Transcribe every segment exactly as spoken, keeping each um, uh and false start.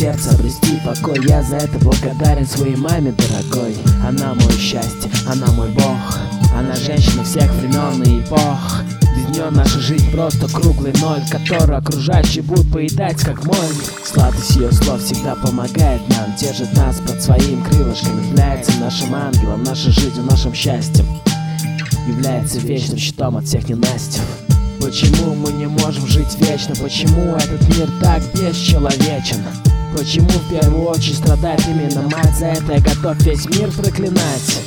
сердце обрести покой. Я за это благодарен своей маме дорогой. Она мое счастье, она мой бог. Она женщина всех времен и эпох. Без нее наша жизнь просто круглый ноль, который окружающие будут поедать как моль. Сладость ее слов всегда помогает нам, держит нас под своим крылышком, является нашим ангелом, нашей жизнью, нашим счастьем, является вечным щитом от всех ненастьев. Почему мы не можем жить вечно? Почему этот мир так бесчеловечен? Почему в первую очередь страдает именно мать? За это я готов весь мир проклинать.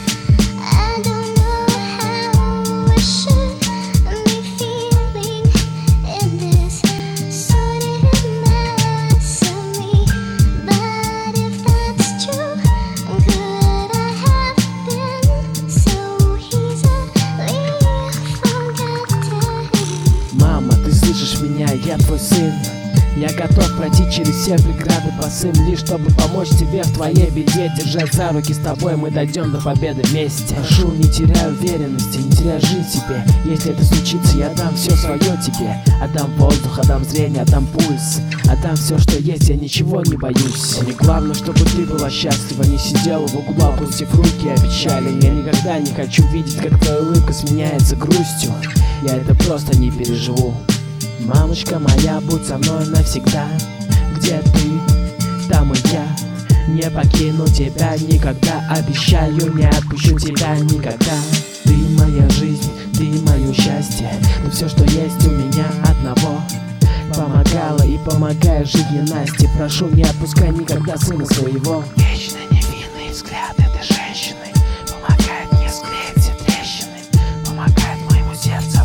Мама, ты слышишь меня, я твой сын. Я готов пройти через все преграды по сым, лишь чтобы помочь тебе в твоей беде. Держать за руки с тобой мы дойдем до победы вместе. Прошу, не теряй уверенности, не теряй жизнь себе. Если это случится, я дам все свое тебе. Отдам воздух, отдам зрение, отдам пульс, отдам все, что есть, я ничего не боюсь. Мне главное, чтобы ты была счастлива, не сидела в углу, опустив руки о печали. Я никогда не хочу видеть, как твоя улыбка сменяется грустью. Я это просто не переживу. Мамочка моя, будь со мной навсегда. Где ты, там и я. Не покину тебя никогда, обещаю, не отпущу тебя никогда. Ты моя жизнь, ты мое счастье, ты все, что есть у меня одного. Помогала и помогаю жизни Насте. Прошу, не отпускай никогда сына своего. Вечно невинный взгляд этой женщины помогает мне склеить все трещины, помогает моему сердцу